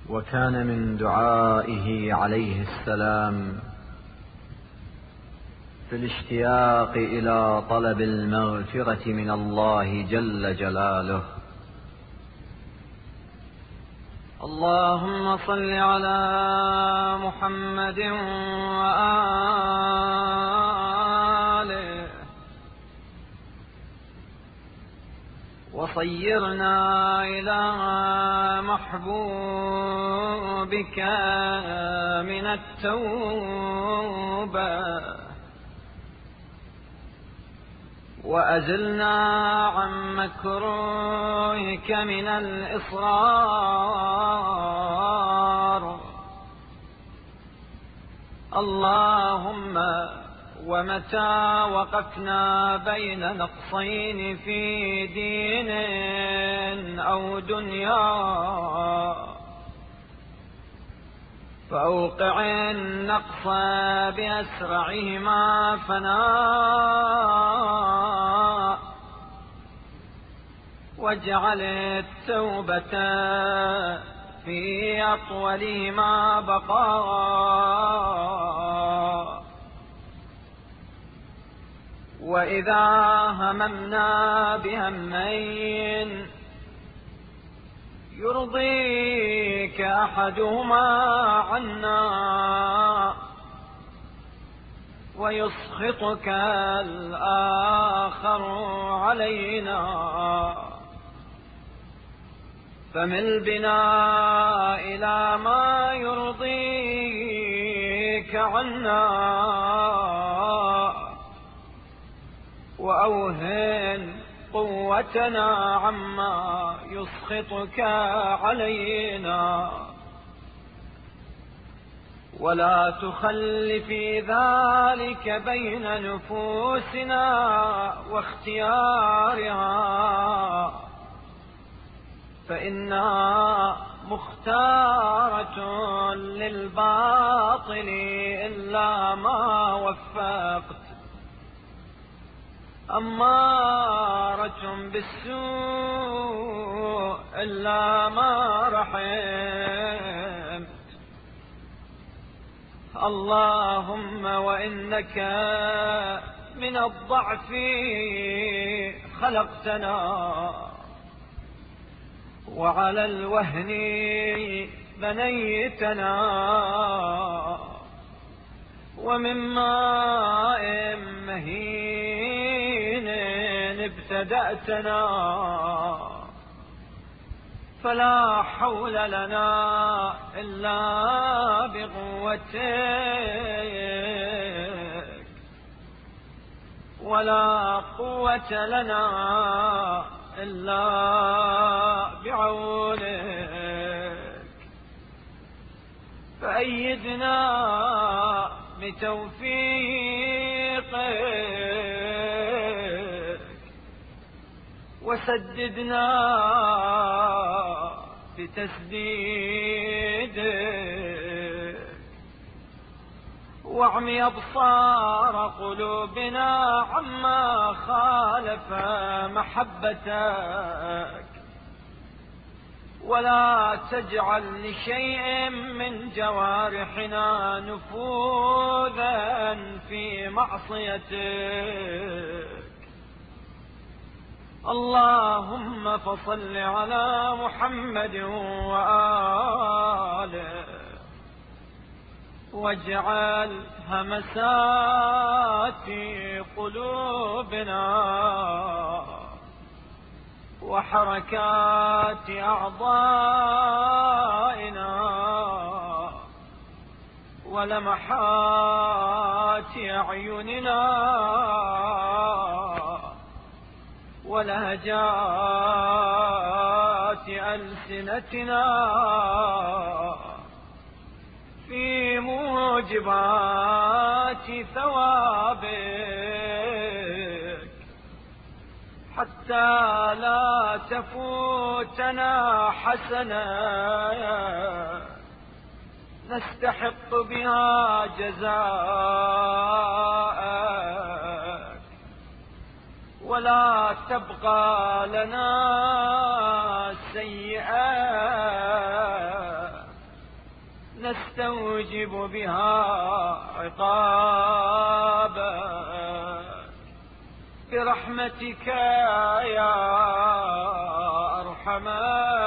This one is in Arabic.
وكان من دعائه عليه السلام في الاشتياق إلى طلب المغفرة من الله جل جلاله: اللهم صل على محمد وآله وصيرنا إلى محبوبك من التوبة وأزلنا عن مكروهك من الإصرار. اللهم ومتى وقفنا بين نقصين في دين أو دنيا فأوقع النقص بأسرعهما فناء، واجعل التوبة في أطولهما بقاء. وإذا هممنا بهمين يرضيك أحدهما عنا ويسخطك الآخر علينا فمل بنا إلى ما يرضيك عنا وأوهن قوتنا عما يسخطك علينا، ولا تخل في ذلك بين نفوسنا واختيارها، فإنها مختارة للباطل إلا ما وفقت، أمارة بالسوء إلا ما رحمت. اللهم وإنك من الضعف خلقتنا وعلى الوهن بنيتنا ومن ماء مهين ابتدأتنا، فلا حول لنا إلا بقوتك ولا قوة لنا إلا بعونك، فأيدنا بتوفيقك وسددنا بتسديدك واعمي أبصار قلوبنا عما خالف محبتك، ولا تجعل لشيء من جوارحنا نفوذا في معصيتك. اللهم فصل على محمد وآله واجعل همسات قلوبنا وحركات أعضائنا ولمحات أعيننا ولهجات ألسنتنا في موجبات ثوابك، حتى لا تفوتنا حسنة نستحق بها جزاءك، ولا تبقى لنا سيئة نستوجب بها عقابا برحمتك يا أرحم